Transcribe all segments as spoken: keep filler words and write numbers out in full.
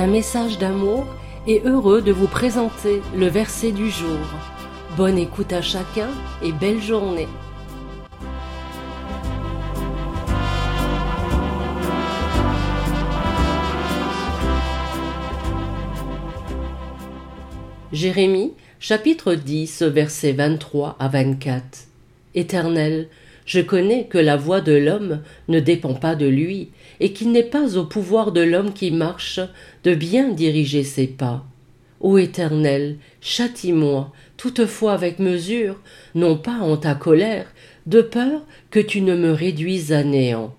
un message d'amour et heureux de vous présenter le verset du jour. Bonne écoute à chacun et belle journée. Jérémie, chapitre dix, versets vingt-trois à vingt-quatre. Éternel, je connais que la voie de l'homme ne dépend pas de lui, et qu'il n'est pas au pouvoir de l'homme qui marche de bien diriger ses pas. Ô Éternel, châtie-moi, toutefois avec mesure, non pas en ta colère, de peur que tu ne me réduises à néant.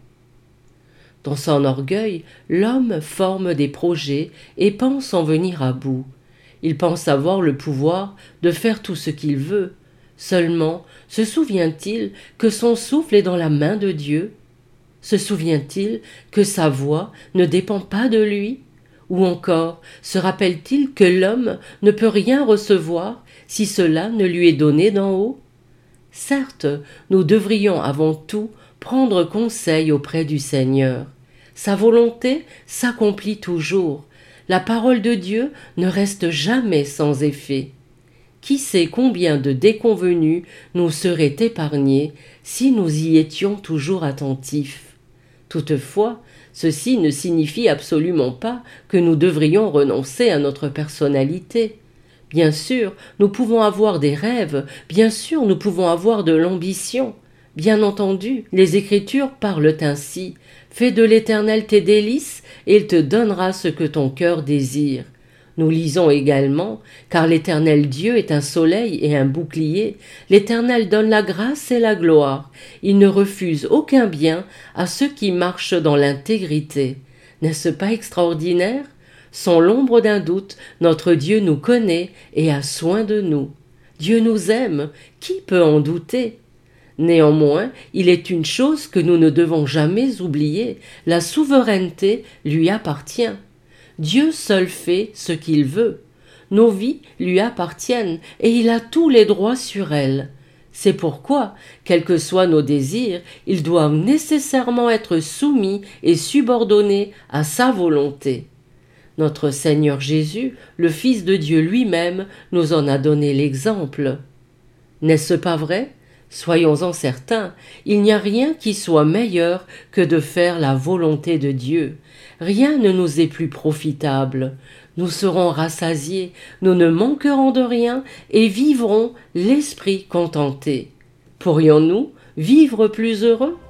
Dans son orgueil, l'homme forme des projets et pense en venir à bout. Il pense avoir le pouvoir de faire tout ce qu'il veut. Seulement, se souvient-il que son souffle est dans la main de Dieu? Se souvient-il que sa voix ne dépend pas de lui? Ou encore, se rappelle-t-il que l'homme ne peut rien recevoir si cela ne lui est donné d'en haut? Certes, nous devrions avant tout prendre conseil auprès du Seigneur. Sa volonté s'accomplit toujours. La parole de Dieu ne reste jamais sans effet. Qui sait combien de déconvenus nous seraient épargnés si nous y étions toujours attentifs. Toutefois, ceci ne signifie absolument pas que nous devrions renoncer à notre personnalité. Bien sûr, nous pouvons avoir des rêves, bien sûr, nous pouvons avoir de l'ambition. Bien entendu, les Écritures parlent ainsi. Fais de l'Éternel tes délices, et il te donnera ce que ton cœur désire. Nous lisons également, car l'Éternel Dieu est un soleil et un bouclier, l'Éternel donne la grâce et la gloire, il ne refuse aucun bien à ceux qui marchent dans l'intégrité. N'est-ce pas extraordinaire? Sans l'ombre d'un doute, notre Dieu nous connaît et a soin de nous. Dieu nous aime, qui peut en douter? Néanmoins, il est une chose que nous ne devons jamais oublier, la souveraineté lui appartient. Dieu seul fait ce qu'il veut. Nos vies lui appartiennent et il a tous les droits sur elles. C'est pourquoi, quels que soient nos désirs, ils doivent nécessairement être soumis et subordonnés à sa volonté. Notre Seigneur Jésus, le Fils de Dieu lui-même, nous en a donné l'exemple. N'est-ce pas vrai? Soyons-en certains, il n'y a rien qui soit meilleur que de faire la volonté de Dieu. Rien ne nous est plus profitable. Nous serons rassasiés, nous ne manquerons de rien et vivrons l'esprit contenté. Pourrions-nous vivre plus heureux?